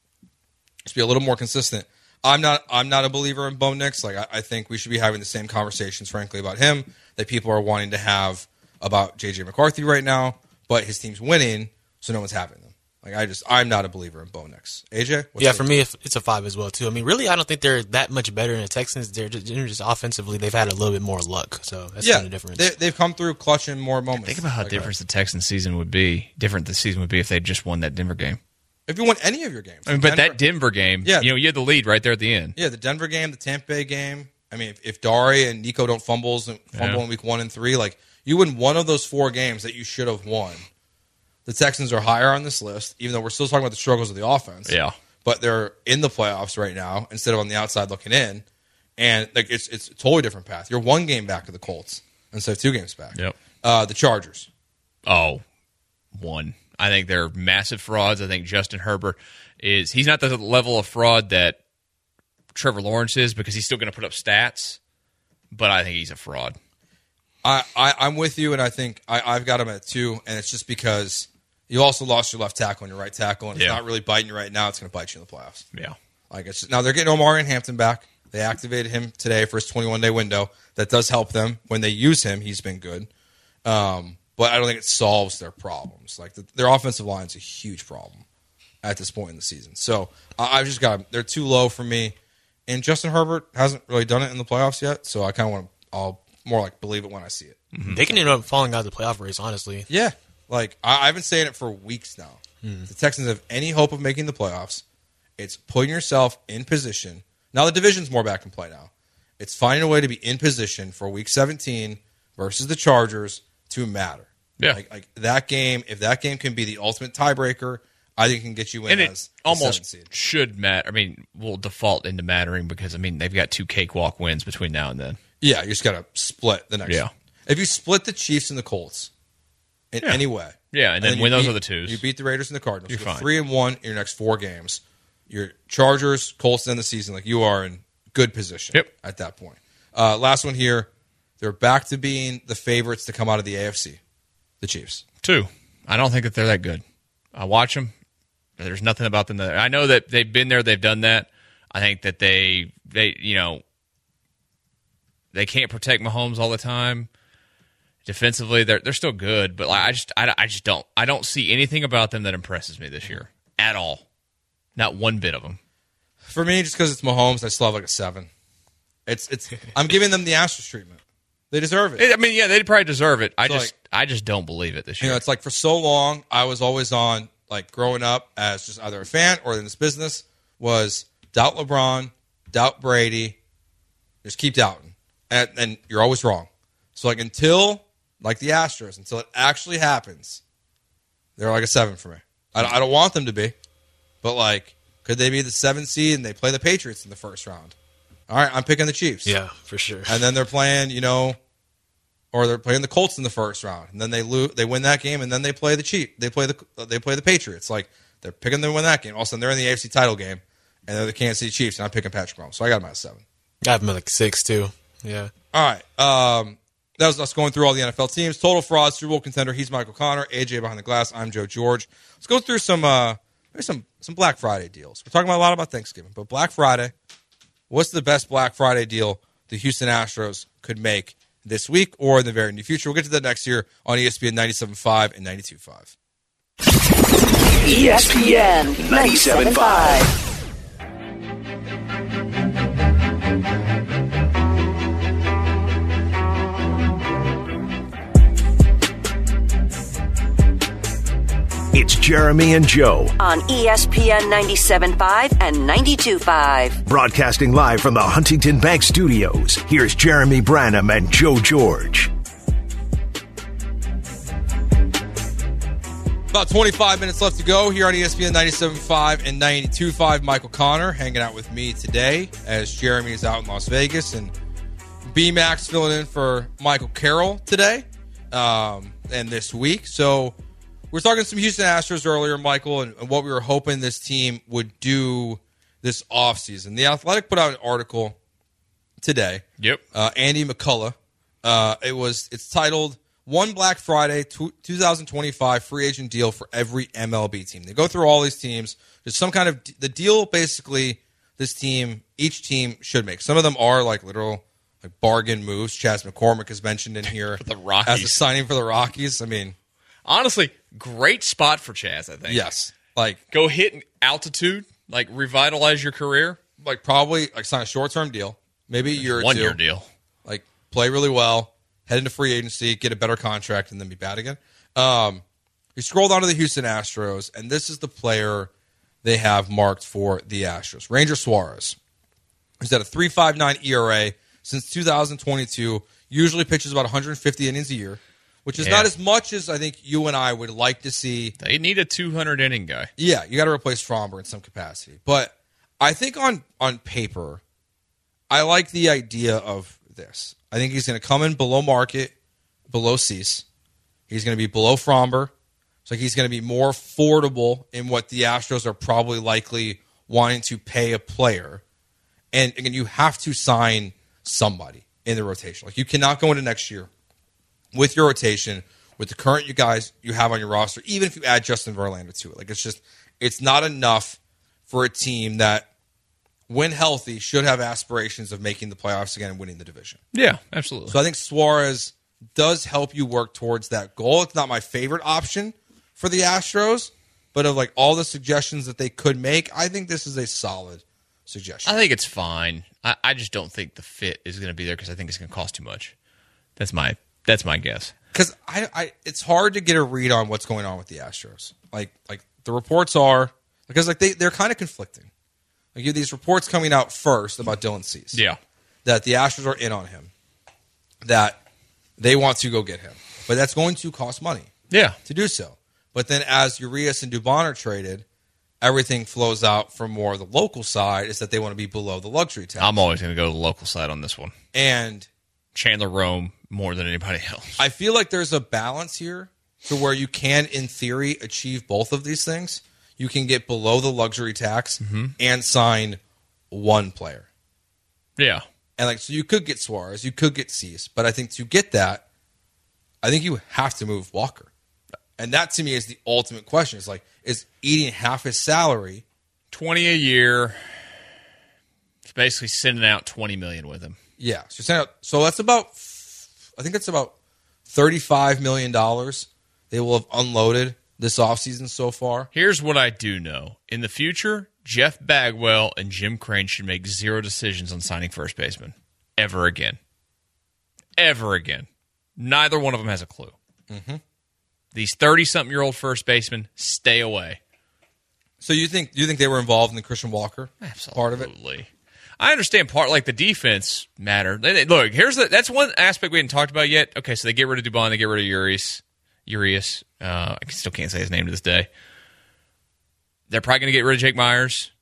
to be a little more consistent. I'm not I'm not a believer in Bo Nix. Like I, I think we should be having the same conversations, frankly, about him that people are wanting to have about J J McCarthy right now, but his team's winning, so no one's having them. Like I just, I'm not a believer in Bo Nix. A J? What's Yeah, for me, it's a five as well, too. I mean, really, I don't think they're that much better than the Texans. They're just, they're just offensively, they've had a little bit more luck, so that's yeah, kind of different. They, they've come through clutching more moments. Think about how like different that. the Texans season would be. Different the season would be if they just won that Denver game. If you won any of your games. I mean, but Denver, that Denver game, Yeah. you know, you had the lead right there at the end. Yeah, the Denver game, the Tampa Bay game. I mean, if, if Dari and Nico don't fumbles and fumble Yeah. in week one and three, like you win one of those four games that you should have won. The Texans are higher on this list, even though we're still talking about the struggles of the offense. Yeah. But they're in the playoffs right now instead of on the outside looking in. And like it's it's a totally different path. You're one game back of the Colts instead of two games back. Yep. Uh, the Chargers. Oh, one. I think they're massive frauds. I think Justin Herbert is, he's not the level of fraud that Trevor Lawrence is because he's still going to put up stats, but I think he's a fraud. I, I, I'm with you, and I think I, I've got him at two, and it's just because you also lost your left tackle and your right tackle, and it's Yeah. not really biting you right now. It's going to bite you in the playoffs. Yeah. Like it's now they're getting Omarion Hampton back. They activated him today for his twenty-one day window. That does help them when they use him. He's been good, um, but I don't think it solves their problems. Like the, their offensive line is a huge problem at this point in the season. So I, I've just got them. They're too low for me. And Justin Herbert hasn't really done it in the playoffs yet, so I kind of want to. I'll more like believe it when I see it. Mm-hmm. They can end up falling out of the playoff race, honestly. Yeah, like I, I've been saying it for weeks now. Hmm. If the Texans have any hope of making the playoffs, it's putting yourself in position. Now the division's more back in play now. It's finding a way to be in position for Week seventeen versus the Chargers to matter. Yeah. Like, like that game, if that game can be the ultimate tiebreaker, I think it can get you in And it as the seventh almost seed. should matter. I mean, will default into mattering because, I mean, they've got two cakewalk wins between now and then. Yeah, you just got to split the next Yeah. one. If you split the Chiefs and the Colts in Yeah. any way. Yeah, and then you win those beat- other twos. You beat the Raiders and the Cardinals. You're You're fine. three and one in your next four games. Your Chargers, Colts end the season. Like you are in good position Yep. at that point. Uh, last one here. They're back to being the favorites to come out of the A F C. The Chiefs. Two. I don't think that they're that good. I watch them. There's nothing about them that I know that they've been there. They've done that. I think that they, they, you know, they can't protect Mahomes all the time. Defensively, they're they're still good, but like, I just, I, I just don't, I don't see anything about them that impresses me this year at all. Not one bit of them. For me, just because it's Mahomes, I still have like a seven. It's it's. I'm giving them the Astros treatment. They deserve it. I mean, yeah, they probably deserve it. I So, just, I just don't believe it this You year. know, it's like for so long, I was always on, like growing up as just either a fan or in this business, was doubt LeBron, doubt Brady, just keep doubting. And, and you're always wrong. So, like, until, like the Astros, until it actually happens, they're like a seven for me. I don't, I don't want them to be, but, like, could they be the seventh seed and they play the Patriots in the first round? All right, I'm picking the Chiefs. Yeah, for sure. And then they're playing, you know, or they're playing the Colts in the first round, and then they lose, they win that game, and then they play the Chiefs. They play the they play the Patriots. Like they're picking them to win that game. All of a sudden, they're in the A F C title game, and they're the Kansas City Chiefs, and I'm picking Patrick Mahomes. So I got them at seven. I have them at like six, too. Yeah. All right, um, that was us going through all the N F L teams. Total fraud, Super Bowl contender. He's Michael Connor. A J behind the glass. I'm Joe George. Let's go through some uh, maybe some some Black Friday deals. We're talking about a lot about Thanksgiving, but Black Friday. What's the best Black Friday deal the Houston Astros could make this week or in the very near future? We'll get to that next year on E S P N ninety-seven point five and ninety-two point five. E S P N ninety-seven point five. It's Jeremy and Joe, On E S P N ninety-seven point five and ninety-two point five. broadcasting live from the Huntington Bank Studios. Here's Jeremy Branham and Joe George. About twenty-five minutes left to go here on E S P N ninety-seven point five and ninety-two point five. Michael Connor hanging out with me today as Jeremy is out in Las Vegas, and B-Max filling in for Michael Carroll today um, and this week. So we were talking some Houston Astros earlier, Michael, and, and what we were hoping this team would do this offseason. The Athletic put out an article today. Yep. Uh, Andy McCullough. Uh, it was it's titled One Black Friday two thousand twenty-five Free Agent Deal for Every M L B Team. They go through all these teams. There's some kind of the deal basically this team, each team should make. Some of them are like literal like bargain moves. Chas McCormick is mentioned in here For the Rockies. as a signing for the Rockies. I mean, Honestly, great spot for Chaz, I think. yes, like Go hit in altitude, like revitalize your career. like probably like sign a short term deal, maybe a year or One two. year deal. Like play really well, head into free agency, get a better contract, and then be bad again. Um, we scroll down to the Houston Astros, and this is the player they have marked for the Astros, Ranger Suarez. He's at a three point five nine E R A since two thousand twenty-two. Usually pitches about one hundred fifty innings a year, which is Yeah. not as much as I think you and I would like to see. They need a two hundred inning guy. Yeah, you got to replace Fromber in some capacity. But I think on, on paper, I like the idea of this. I think he's going to come in below market, below Cease. He's going to be below Fromber. So he's going to be more affordable in what the Astros are probably likely wanting to pay a player. And again, you have to sign somebody in the rotation. Like you cannot go into next year with your rotation, with the current you guys you have on your roster, even if you add Justin Verlander to it. Like it's just it's not enough for a team that, when healthy, should have aspirations of making the playoffs again and winning the division. Yeah, absolutely. So I think Suarez does help you work towards that goal. It's not my favorite option for the Astros, but of like all the suggestions that they could make, I think this is a solid suggestion. I think it's fine. I, I just don't think the fit is going to be there because I think it's going to cost too much. That's my that's my guess. Because I, I, it's hard to get a read on what's going on with the Astros. Like, like the reports are because like they they're kind of conflicting. Like you have these reports coming out first about Dylan Cease. Yeah. That the Astros are in on him. That they want to go get him, but that's going to cost money Yeah. to do so. But then as Urias and Dubon are traded, everything flows out from more the local side is that they want to be below the luxury tax. I'm always going to go to the local side on this one. And Chandler Rome more than anybody else. I feel like there's a balance here to where you can, in theory, achieve both of these things. You can get below the luxury tax Mm-hmm. and sign one player. Yeah. And like, so you could get Suarez, you could get Cease, but I think to get that, I think you have to move Walker. And that to me is the ultimate question. It's like, is eating half his salary? twenty a year. It's basically sending out twenty million with him. Yeah. So, send out, so that's about, I think that's about thirty-five million dollars they will have unloaded this offseason so far. Here's what I do know. In the future, Jeff Bagwell and Jim Crane should make zero decisions on signing first baseman. Ever again. Ever again. Neither one of them has a clue. Mm-hmm. These thirty-something-year-old first basemen, stay away. So you think you think they were involved in the Christian Walker part of it? Absolutely. I understand part like the defense matter. They- they- Look, here's the that's one aspect we hadn't talked about yet. Okay, so they get rid of Dubon, they get rid of Urias. Urias. Uh, I still can't say his name to this day. They're probably going to get rid of Jake Myers.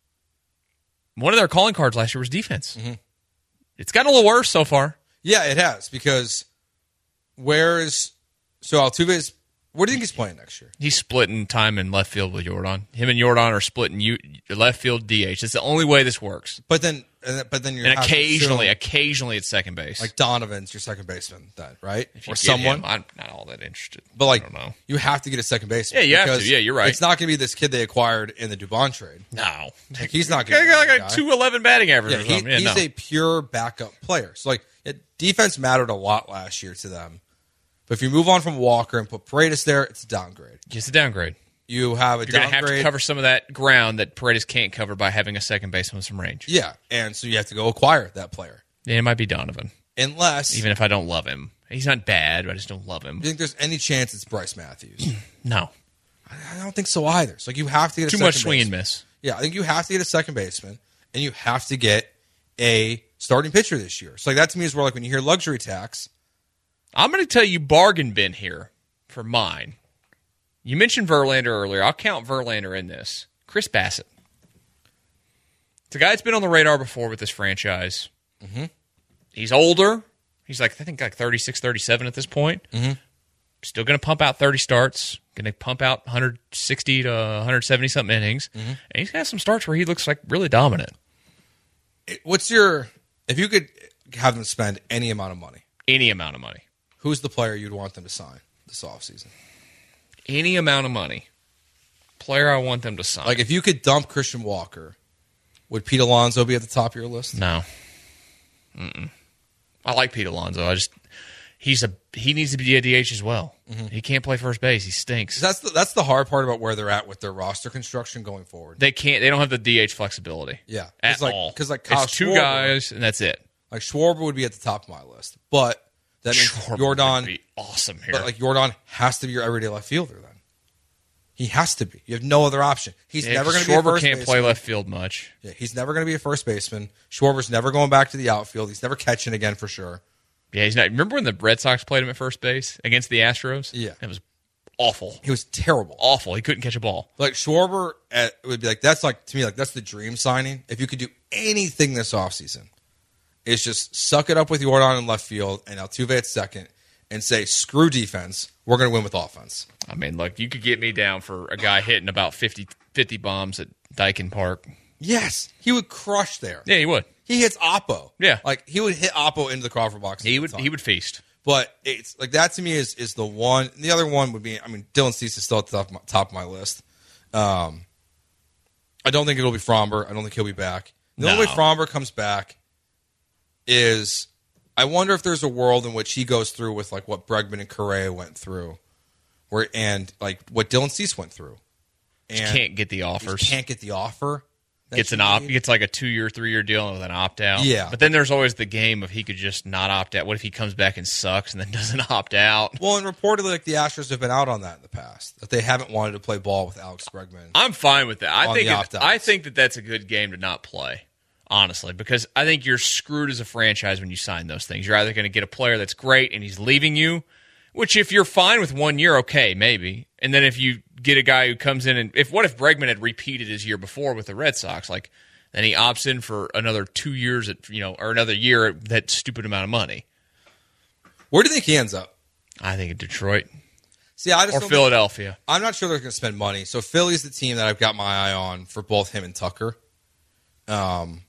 One of their calling cards last year was defense. Mm-hmm. It's gotten a little worse so far. Yeah, it has, because where is so Altuve's? Where do you think he's playing next year? He's splitting time in left field with Jordan. Him and Jordan are splitting U, left field D H. It's the only way this works. But then, but then you're And having to occasionally, assume, occasionally at second base. like Donovan's your second baseman, then right? If you Or get someone. him, I'm not all that interested. But like, I don't know. you have to get a second baseman. Yeah, you have to. because Yeah, you're right. It's not going to be this kid they acquired in the Dubon trade. No. Like, he's not Got going to got like a two eleven batting average Yeah, or he, something. Yeah, he's no. a pure backup player. So like, it, defense mattered a lot last year to them. But if you move on from Walker and put Paredes there, it's a downgrade. It's a downgrade. You have a You're going to have downgrade. to cover some of that ground that Paredes can't cover by having a second baseman with some range. Yeah, and so you have to go acquire that player. Yeah, it might be Donovan, Unless, even if I don't love him. He's not bad, but I just don't love him. do you think there's any chance it's Bryce Matthews? No. I don't think so either. So like, you have to get a Too second much swing and baseman. miss. Yeah, I think you have to get a second baseman, and you have to get a starting pitcher this year. So like, that to me is where, like, when you hear luxury tax, I'm going to tell you bargain bin here for mine. You mentioned Verlander earlier. I'll count Verlander in this. Chris Bassett. It's a guy that's been on the radar before with this franchise. Mm-hmm. He's older. He's like, I think like thirty-six, thirty-seven at this point. Mm-hmm. Still going to pump out thirty starts. Going to pump out one hundred sixty to one hundred seventy something innings. Mm-hmm. And he's got some starts where he looks like really dominant. what's your, if you could have them spend any amount of money, Any amount of money. who's the player you'd want them to sign this offseason? Any amount of money. Player I want them to sign. Like, if you could dump Christian Walker, would Pete Alonso be at the top of your list? No. Mm-mm. I like Pete Alonso. I just he's a he needs to be a D H as well. Mm-hmm. He can't play first base. He stinks. That's the, that's the hard part about where they're at with their roster construction going forward. They can't. They don't have the D H flexibility. Yeah, at like, all. Because like Kyle it's two Schwarber, guys and that's it. Like Schwarber would be at the top of my list, but that means Schwarber Jordan would be awesome here. But like Jordan has to be your everyday left fielder. Then he has to be. You have no other option. He's yeah, never going to be a Schwarber first can't baseman. play left field much. Yeah, he's never going to be a first baseman. Schwarber's never going back to the outfield. He's never catching again for sure. Yeah, he's not. Remember when the Red Sox played him at first base against the Astros? Yeah, it was awful. He was terrible. Awful. He couldn't catch a ball. Like Schwarber at, it would be like that's like to me like that's the dream signing. If you could do anything this offseason, is just suck it up with Jordan in left field and Altuve at second and say screw defense. We're going to win with offense. I mean, look, you could get me down for a guy hitting about fifty, fifty bombs at Daikin Park. Yes, he would crush there. Yeah, he would. He hits Oppo. Yeah, like he would hit Oppo into the Crawford box. He would. He would feast. But it's like that to me is is the one. The other one would be. I mean, Dylan Cease is still at the top of my, top of my list. Um, I don't think it'll be Fromber. I don't think he'll be back. The No. only way Fromber comes back is I wonder if there's a world in which he goes through with like what Bregman and Correa went through, where and like what Dylan Cease went through. And Just can't get the offers. Can't get the offer. Gets an op. Gets like a two-year, three-year deal with an opt-out. Yeah. But then there's always the game of he could just not opt out. What if he comes back and sucks and then doesn't opt out? Well, and reportedly, like the Astros have been out on that in the past, that they haven't wanted to play ball with Alex Bregman. I'm fine with that. I On think the it, opt-outs. I think that that's a good game to not play, honestly, because I think you're screwed as a franchise when you sign those things. You're either going to get a player that's great and he's leaving you, which if you're fine with one year, okay, maybe. And then if you get a guy who comes in and if what if Bregman had repeated his year before with the Red Sox, like. Then he opts in for another two years at you know, or another year at that stupid amount of money. Where do you think he ends up? I think in Detroit. See, I just or don't Philadelphia. Think, I'm not sure they're going to spend money. So Philly's the team that I've got my eye on for both him and Tucker. Um,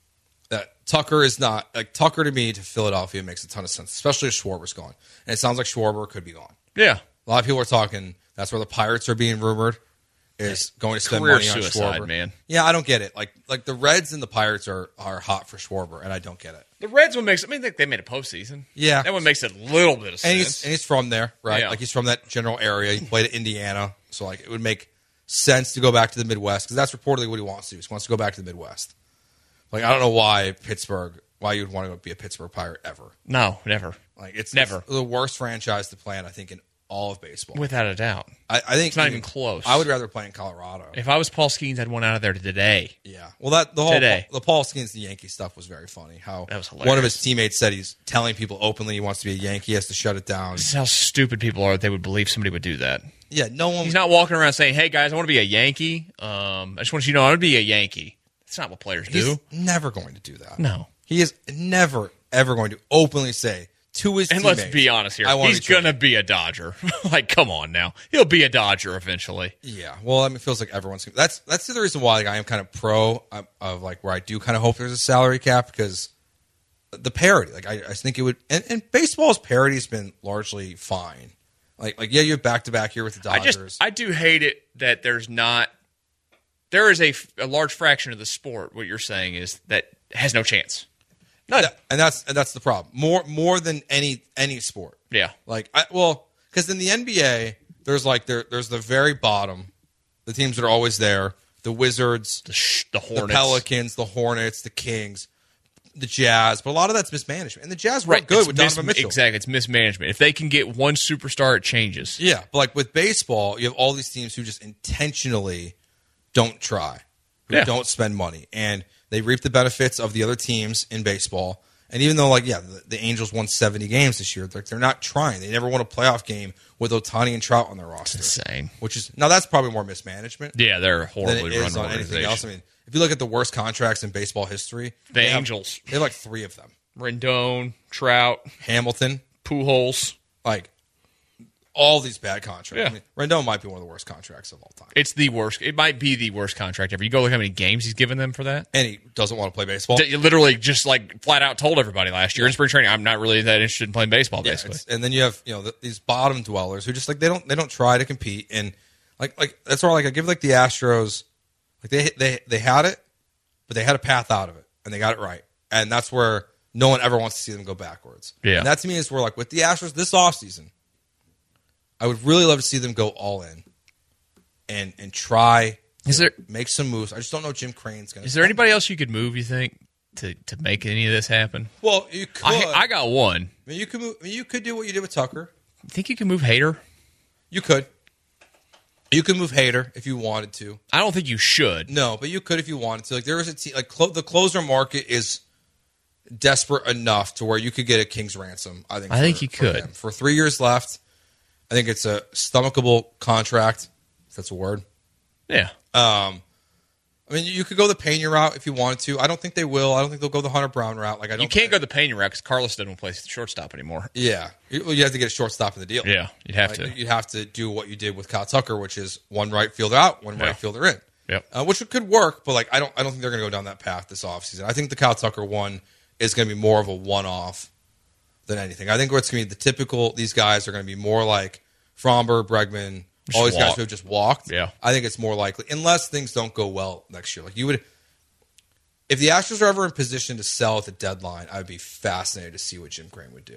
that Tucker is not like Tucker to me to Philadelphia makes a ton of sense, especially if Schwarber's gone, and it sounds like Schwarber could be gone. Yeah, a lot of people are talking. That's where the Pirates are being rumored. Is going to spend Career money on suicide, Schwarber. Man. Yeah, I don't get it. Like like the Reds and the Pirates are, are hot for Schwarber, and I don't get it. The Reds one makes. I mean, they, they made a postseason. Yeah, that one makes a little bit of sense. And he's, and he's from there, right? Yeah. Like he's from that general area. He played at Indiana, so like it would make sense to go back to the Midwest because that's reportedly what he wants to do. He wants to go back to the Midwest. Like I don't know why Pittsburgh, why you would want to be a Pittsburgh Pirate ever. No, never. Like it's never it's the worst franchise to play in. I think in all of baseball, without a doubt. I, I think it's not even, even close. I would rather play in Colorado. If I was Paul Skeens, I'd one out of there today. Yeah. Well, that the whole today. the Paul Skeens the Yankee stuff was very funny. How that was hilarious. One of his teammates said he's telling people openly he wants to be a Yankee, he has to shut it down. This is how stupid people are that they would believe somebody would do that. Yeah, no one. He's not walking around saying, "Hey guys, I want to be a Yankee. Um, I just want you to know I want to be a Yankee." That's not what players he's do. Never going to do that. No, he is never ever going to openly say to his and teammates. let's be honest here, I he's to gonna be a Dodger. Like, come on now, he'll be a Dodger eventually. Yeah. Well, I mean, it feels like everyone's. That's that's the reason why like, I am kind of pro of, of like where I do kind of hope there's a salary cap because the parity. Like I, I think it would. And, and baseball's parity has been largely fine. Like like yeah, you have back to back here with the Dodgers. I just I do hate it that there's not. There is a, a large fraction of the sport. What you're saying is that has no chance. None. And that's and that's the problem. More more than any any sport. Yeah. Like I well, because in the N B A, there's like there there's the very bottom, the teams that are always there, the Wizards, the, sh- the Hornets, the Pelicans, the Hornets, the Kings, the Jazz. But a lot of that's mismanagement, and the Jazz were right. good it's with mis- Donovan Mitchell. Exactly, it's mismanagement. If they can get one superstar, it changes. Yeah, but like with baseball, you have all these teams who just intentionally don't try, who yeah. don't spend money, and they reap the benefits of the other teams in baseball. And even though, like, yeah, the, the Angels won seventy games this year, they're, they're not trying. They never won a playoff game with Ohtani and Trout on their roster. That's insane. Which is now that's probably more mismanagement. Yeah, they're a horribly than it run is on anything else. I mean, if you look at the worst contracts in baseball history, the they Angels, have, they have like three of them: Rendon, Trout, Hamilton, Pujols, like. All these bad contracts. Yeah. I mean, Rendon might be one of the worst contracts of all time. It's the worst. It might be the worst contract ever. You go look how many games he's given them for that. And he doesn't want to play baseball. You literally just like flat out told everybody last year in spring training, I'm not really that interested in playing baseball. Yeah, basically, and then you have you know the, these bottom dwellers who just like they don't they don't try to compete and like like that's where like I give like the Astros like they they they had it, but they had a path out of it and they got it right, and that's where no one ever wants to see them go backwards. Yeah. And that to me is where, like, with the Astros this offseason, I would really love to see them go all in and and try Is to there- make some moves. I just don't know Jim Crane's going to. Is there anybody else you could move, you think, to, to make any of this happen? Well, you could. I, I got one. I mean, you could move, I mean, you could do what you did with Tucker. You think you can move Hader? You could. You could move Hader if you wanted to. I don't think you should. No, but you could if you wanted to. Like there is a team, like clo- the closer market is desperate enough to where you could get a king's ransom. I think. I for, think you for could him. For three years left. I think it's a stomachable contract. If that's a word. Yeah. Um, I mean, you could go the Pena route if you wanted to. I don't think they will. I don't think they'll go the Hunter Brown route. Like I don't. You can't go the Pena route because Carlos doesn't play shortstop anymore. Yeah, you, well, you have to get a shortstop in the deal. Yeah, you'd have Like, to. You'd have to do what you did with Kyle Tucker, which is one right fielder out, one Yeah. right fielder in. Yep. Uh, which could work, but like I don't, I don't think they're going to go down that path this offseason. I think the Kyle Tucker one is going to be more of a one-off than anything. I think what's going to be the typical. These guys are going to be more like Fromber, Bregman, Just all these guys walk. who have just walked. Yeah. I think it's more likely, unless things don't go well next year. Like you would, if the Astros are ever in position to sell at the deadline, I would be fascinated to see what Jim Crane would do.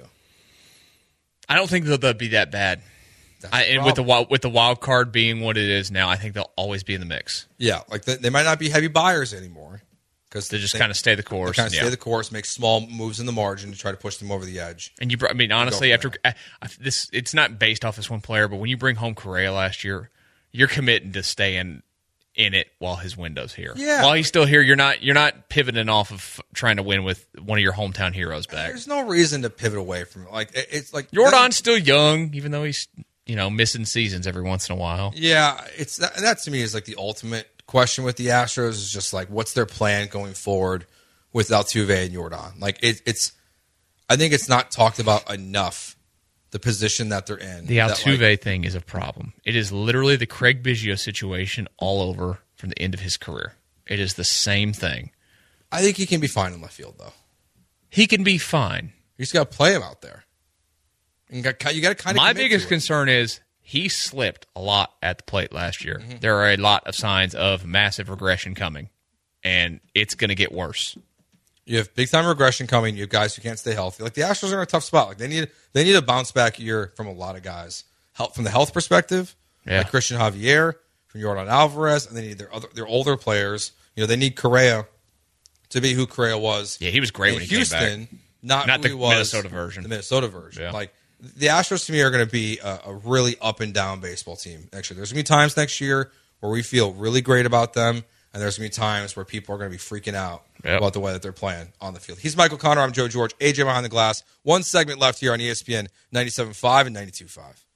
I don't think they'll, they'll be that bad. That's I, the and with the problem. wild, with the wild card being what it is now, I think they'll always be in the mix. Yeah, like they, they might not be heavy buyers anymore because They just kind of stay the course. kind of yeah. stay the course, make small moves in the margin to try to push them over the edge. And you, br- I mean, honestly, from after I, I, this, it's not based off this one player, but when you bring home Correa last year, you're committing to staying in it while his window's here. Yeah. While he's still here, you're not you're not pivoting off of trying to win with one of your hometown heroes back. There's no reason to pivot away from it. Like it, it's like Jordan's still young, even though he's you know missing seasons every once in a while. Yeah, it's that, that to me is like the ultimate question with the Astros is just like what's their plan going forward with Altuve and Jordan. Like it, it's, I think it's not talked about enough. The position that they're in. The that, Altuve like, thing is a problem. It is literally the Craig Biggio situation all over from the end of his career. It is the same thing. I think he can be fine in left field though. He can be fine. You just got to play him out there. And you got, you got to kind of. My biggest concern is he slipped a lot at the plate last year. Mm-hmm. There are a lot of signs of massive regression coming, and it's going to get worse. You have big time regression coming. You have guys who can't stay healthy. Like the Astros are in a tough spot. Like they need they need a bounce back year from a lot of guys. Help from the health perspective, Yeah. like Christian Javier, from Jordan Alvarez, and they need their other their older players. You know, they need Correa to be who Correa was. Yeah, he was great in when he Houston, came back. not Not who the he was, Minnesota version. The Minnesota version. Yeah. Like the Astros to me are going to be a, a really up and down baseball team next year. There's going to be times next year where we feel really great about them. And there's going to be times where people are going to be freaking out Yep. about the way that they're playing on the field. He's Michael Connor. I'm Joe George. A J Behind the Glass. One segment left here on E S P N ninety-seven point five and ninety-two point five.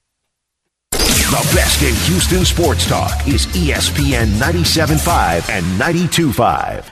The best in Houston sports talk is E S P N ninety-seven point five and ninety-two point five.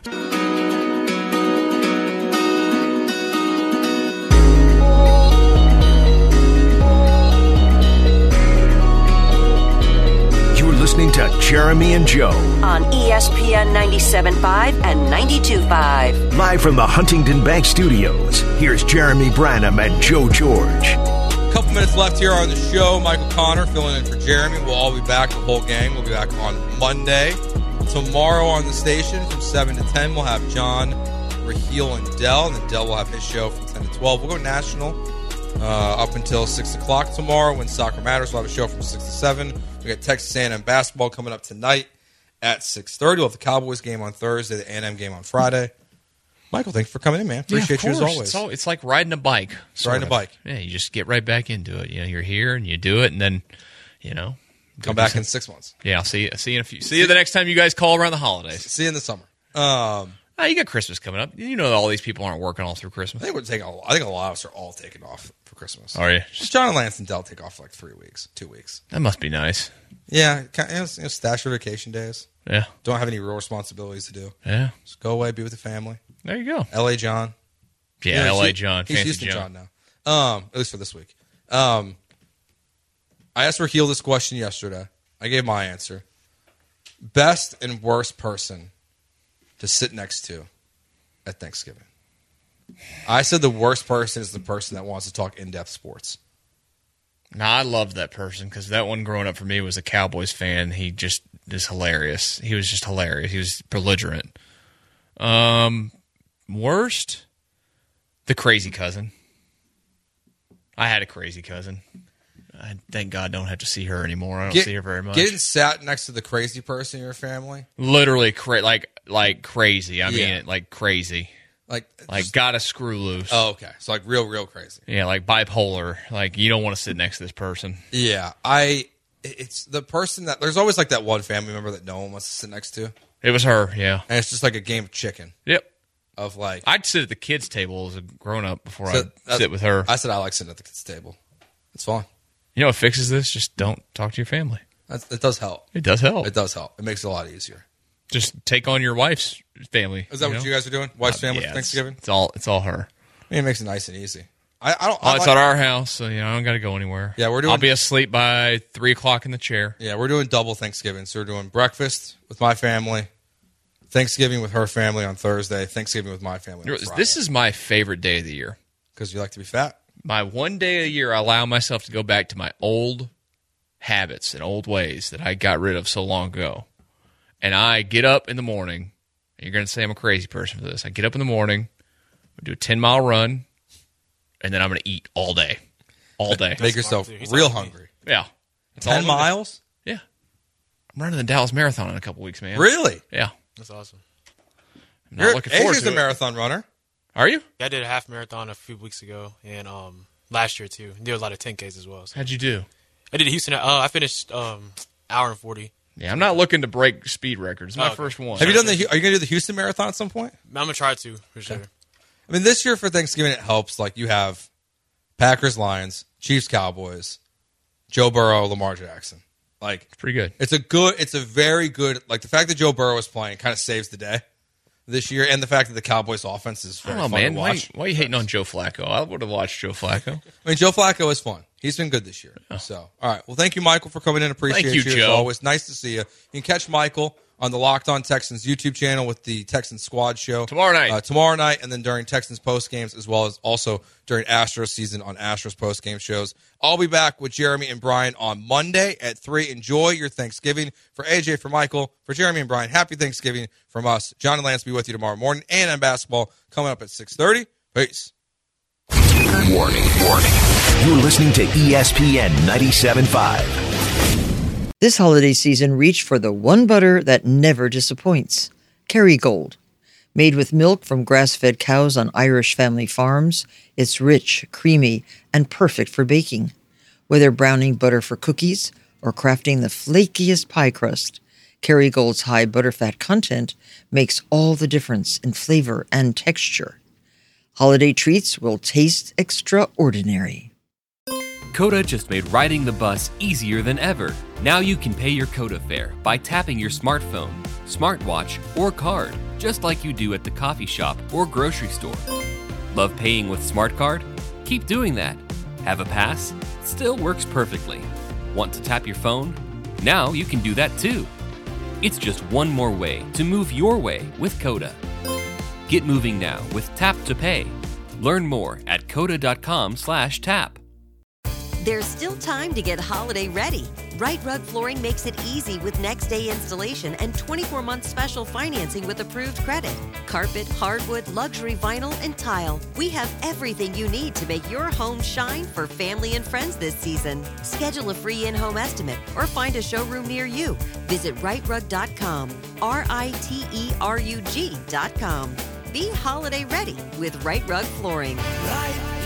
You're listening to Jeremy and Joe, On E S P N ninety-seven point five and ninety-two point five. live from the Huntington Bank Studios. Here's Jeremy Branham and Joe George. Couple minutes left here on the show. Michael Connor filling in for Jeremy. We'll all be back, the whole gang. We'll be back on Monday. Tomorrow on the station from seven to ten, we'll have John, Raheel, and Dell. And then Dell will have his show from ten to twelve. We'll go national uh, up until six o'clock tomorrow when Soccer Matters. We'll have a show from six to seven. We got Texas A and M basketball coming up tonight at six thirty. We'll have the Cowboys game on Thursday, the A and M game on Friday. Michael, thanks for coming in, man. Appreciate Yeah, you of as course. always. It's, all, it's like riding a bike. sort Riding a of. bike. Yeah, you just get right back into it. You know, you're here and you do it, and then, you know, Come back in six months. Yeah, I'll see you. See you in a few. See you the next time you guys call around the holidays. See you in the summer. Um, Ah, you got Christmas coming up. You know all these people aren't working all through I Christmas. think we're taking. A, I think a lot of us are all taking off for Christmas. Are you? Just John and Lance and Dell take off for like three weeks, two weeks. That must be nice. Yeah, kind of, you know, stash your vacation days. Yeah, Don't have any real responsibilities to do. yeah. Just go away, be with the family. There you go. L A John. Yeah, You know, L A he- John, He's fancy Houston John. John now. Um, at least for this week. Um, I asked Raheel this question yesterday. I gave my answer. Best and worst person to sit next to at Thanksgiving. I said the worst person is the person that wants to talk in-depth sports. Nah, I loved that person because that one growing up for me was a Cowboys fan. He just is hilarious. He was just hilarious. He was belligerent. Um, worst, The crazy cousin. I had a crazy cousin. I thank God don't have to see her anymore. I don't Get, see her very much. Getting sat next to the crazy person in your family, Literally, cra- like like crazy. I mean Yeah. it like crazy. like Like just- got to screw loose. oh, okay, so like real, real crazy. Yeah, like bipolar. Like you don't want to sit next to this person. Yeah, I. It's the person that there's always like that one family member that no one wants to sit next to, It was her. Yeah. and it's just like a game of chicken Yep. of like. I'd sit at the kids' table as a grown up before So I'd that's- sit with her. I said I like sitting at the kids' table. It's fun. You know what fixes this? Just don't talk to your family. That's, it does help. It does help. It does help. It makes it a lot easier. Just take on your wife's family. Is that what know? you guys are doing? Wife's family Yeah, for Thanksgiving? It's, it's all. It's all her. I mean, it makes it nice and easy. I, I don't. Oh, I it's like- at our house, so you know I don't got to go anywhere. Yeah, we're doing- I'll be asleep by three o'clock in the chair. Yeah, we're doing double Thanksgiving. So we're doing breakfast with my family, Thanksgiving with her family on Thursday, Thanksgiving with my family on Friday. This is my favorite day of the year. Because you like to be fat? My one day a year, I allow myself to go back to my old habits and old ways that I got rid of so long ago. And I get up in the morning. And you're going to say I'm a crazy person for this. I get up in the morning, I do a ten mile run, and then I'm going to eat all day. All day. Make yourself smart, too. He's real like me. hungry. Yeah. It's all Ten I'm gonna do. miles? Yeah. I'm running the Dallas Marathon in a couple weeks, man. Really? Yeah. That's awesome. I'm not You're, looking forward A J's to a it. marathon runner. Are you? Yeah, I did a half marathon a few weeks ago, and um, last year too. Did a lot of ten Ks as well. So. How'd you do? I did Houston. Uh, I finished um, hour and forty. Yeah, I'm not looking to break speed records. It's my Oh, okay. first one. Have you done the? Are you going to do the Houston Marathon at some point? I'm gonna try to for sure. I mean, this year for Thanksgiving, it helps. Like you have Packers, Lions, Chiefs, Cowboys, Joe Burrow, Lamar Jackson. Like Pretty good. it's a good. It's a very good. Like the fact that Joe Burrow is playing kind of saves the day this year, and the fact that the Cowboys' offense is I very don't know, fun man. to Why, watch. why are you hating on Joe Flacco? I would have watched Joe Flacco. I mean, Joe Flacco is fun. He's been good this year. So, all right. Well, thank you, Michael, for coming in. Appreciate Thank you, As Joe. always, nice to see you. You can catch Michael on the Locked On Texans YouTube channel with the Texans Squad Show Tomorrow night. Uh, tomorrow night, and then during Texans post games, as well as also during Astros season on Astros post game shows. I'll be back with Jeremy and Brian on Monday at three. Enjoy your Thanksgiving. For A J, for Michael, for Jeremy and Brian, happy Thanksgiving from us. John and Lance will be with you tomorrow morning, and on basketball coming up at six thirty. Peace. Warning, warning. You're listening to E S P N ninety-seven point five. This holiday season, reach for the one butter that never disappoints. Kerrygold. Made with milk from grass-fed cows on Irish family farms, it's rich, creamy, and perfect for baking. Whether browning butter for cookies or crafting the flakiest pie crust, Kerrygold's high butterfat content makes all the difference in flavor and texture. Holiday treats will taste extraordinary. Coda just made riding the bus easier than ever. Now you can pay your Coda fare by tapping your smartphone, smartwatch, or card, just like you do at the coffee shop or grocery store. Love paying with SmartCard? Keep doing that. Have a pass? Still works perfectly. Want to tap your phone? Now you can do that too. It's just one more way to move your way with Coda. Get moving now with Tap to Pay. Learn more at coda.com slash tap. There's still time to get holiday ready. Right Rug Flooring makes it easy with next day installation and twenty-four month special financing with approved credit. Carpet, hardwood, luxury vinyl, and tile. We have everything you need to make your home shine for family and friends this season. Schedule a free in-home estimate or find a showroom near you. Visit right rug dot com, R I T E R U G dot com. Be holiday ready with Right Rug Flooring. Right